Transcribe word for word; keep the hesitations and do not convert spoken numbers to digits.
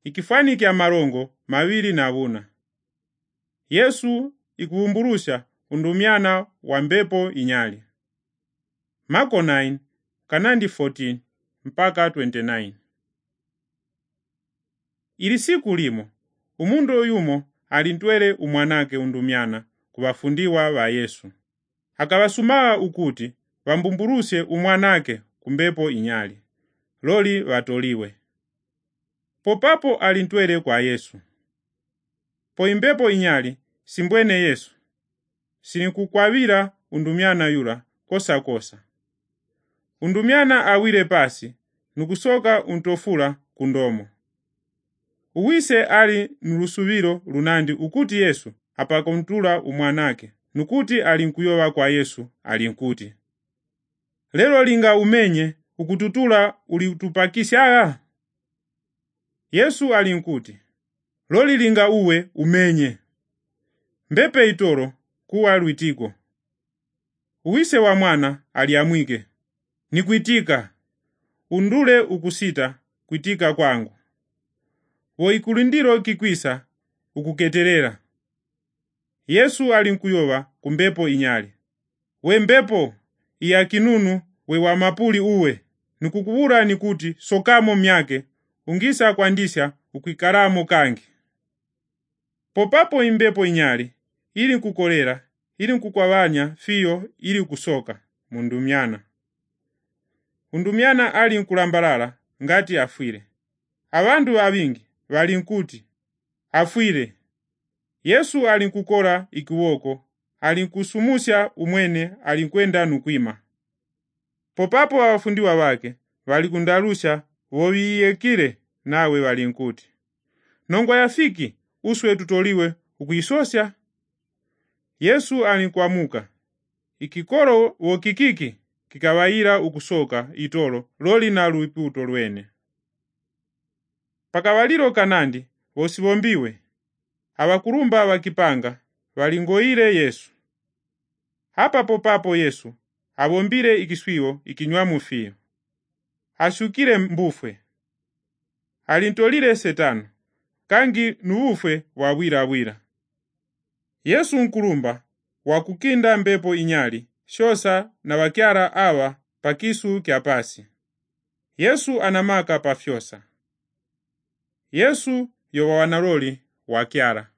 ikifani kya marongo mawiri na una. Yesu ikuwumburusha undumyana wa mbepo inyali. Marko nine kanandi fourteen mpaka twenty-nine. Ili siku limo, umundu yumo alintwele umwanake undumyana kubafundiwa wa Yesu. Akabasumaa ukuti wambumburuse umwanake kumbepo inyali, loli watoliwe. Popapo alintwele kwa Yesu. Po imbepo inyali simbwene Yesu, sinikukwawira undumyana yula kosa kosa. Undumyana awire pasi, nukusoka untofula kundomo. Uwise ali nulusubiro lunandi ukuti Yesu apakontula umwanake, nukuti alinkuyowa kwa Yesu alinkuti, lelo linga umenye ukututula ulitupakisya? Yesu alinkuti, loli linga uwe umenye. Mbepe itoro kuwa lwitiko. Uwise wa mwana aliamwike, nikuitika, undule ukusita kuitika kwangu. Wo ikulindiro kikwisa ukuketerera. Yesu alinkuyowa kumbepo inyali, we mbepo iya kinunu we wa mapuli uwe, nikukubura nikuti sokamo myake ungisa kwandisya ukwikaramo kangi. Popapo imbepo inyali ili kukolera, ili kukwawanya fiyo ili kusoka mundumyana. Undumyana ali nkulambalala ngati afwire. Abandu abingi balinkuti afwire. Yesu alinkukora ikiwoko, alinkusumusya umwene alinkwenda nukwima. Popapo abafundiwa wake walikundalusha wowiyekile nawe walinkuti, nongwa yafiki uswe tutoliwe ukuyisosya? Yesu alinkwamuka, ikikoro wokikiki kikawayira ukusoka itolo loli na luiputo lwene. Pakawaliro kanandi wosibombiwe, abakulumba wakipanga walingoire Yesu. Hapa popapo Yesu abombire ikiswiwo ikinywamu fiyo, ashukire mbufwe. Alintolire setano, kangi nuufwe wawira wira. Yesu nkulumba wakukinda mbepo inyali shosa na wakyara awa pakisu kya pasi. Yesu anamaka pafyosa. Yesu yowa wanaloli wakyara.